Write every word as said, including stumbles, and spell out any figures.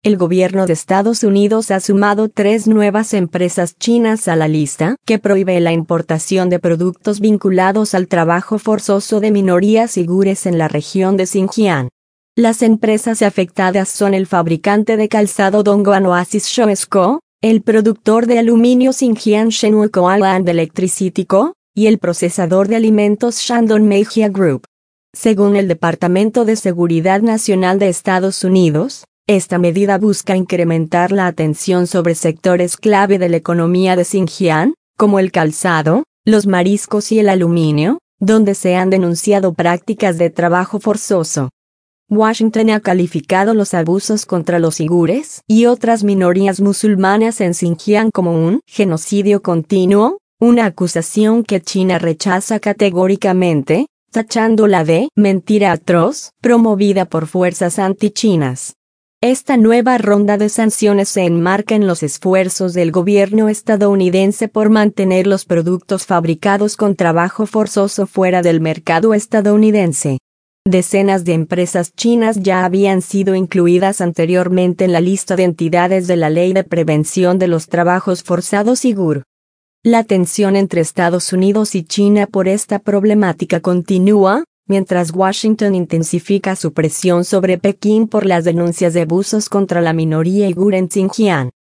el gobierno de Estados Unidos ha sumado tres nuevas empresas chinas a la lista que prohíbe la importación de productos vinculados al trabajo forzoso de minorías uigures en la región de Xinjiang. Las empresas afectadas son el fabricante de calzado Dongguan Oasis Shoes Co., el productor de aluminio Xinjiang Shenhua Coal Electricity Co., y el procesador de alimentos Shandong Meijia Group. Según el Departamento de Seguridad Nacional de Estados Unidos, esta medida busca incrementar la atención sobre sectores clave de la economía de Xinjiang, como el calzado, los mariscos y el aluminio, donde se han denunciado prácticas de trabajo forzoso. Washington ha calificado los abusos contra los uigures y otras minorías musulmanas en Xinjiang como un genocidio continuo, una acusación que China rechaza categóricamente, tachándola de mentira atroz, promovida por fuerzas antichinas. Esta nueva ronda de sanciones se enmarca en los esfuerzos del gobierno estadounidense por mantener los productos fabricados con trabajo forzoso fuera del mercado estadounidense. Decenas de empresas chinas ya habían sido incluidas anteriormente en la lista de entidades de la Ley de Prevención de los Trabajos Forzados uigur. La tensión entre Estados Unidos y China por esta problemática continúa, mientras Washington intensifica su presión sobre Pekín por las denuncias de abusos contra la minoría uigur en Xinjiang.